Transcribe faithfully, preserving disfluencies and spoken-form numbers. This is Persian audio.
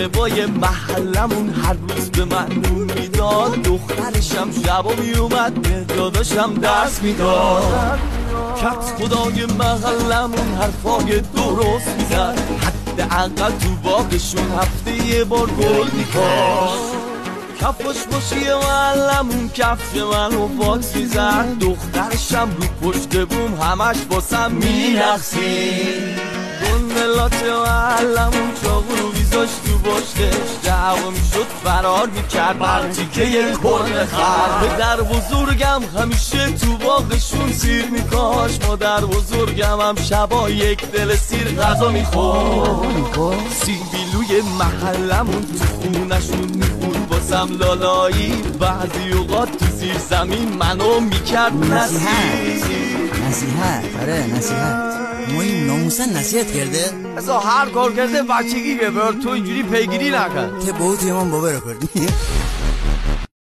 بای محلمون هر روز به من نون میداد، دخترشم شبا میومد داداشم درس میداد. کت خدای محلمون حرفای درست میزد، حداقل تو باغشون هفته یه بار گل میکاشت. کفش باشی محلمون کفش منو پاک میزد، دخترشم رو پشت بوم همش باسم مینقصید. گندلات محلمون چاقو رو بیزاش تو باشتش، دعوا میشد فرار میکرد بر تیکه یه کرن خر. پدر بزرگم همیشه تو باغشون سیر میکاش، مادر بزرگم هم شبا یک دل سیر غذا میخور. سیبیلوی محلمون تو خونشون میخورد باسم لالایی، بعضی اوقات تو زیر زمین منو میکرد نصیحت. نصیحت آره نصیحت مهم ناموسن نصیحت کرده؟ اصلا هر کار کرده بچگی ببر، تو اینجوری پیگیری نکن. ته بهت یه من باور کردی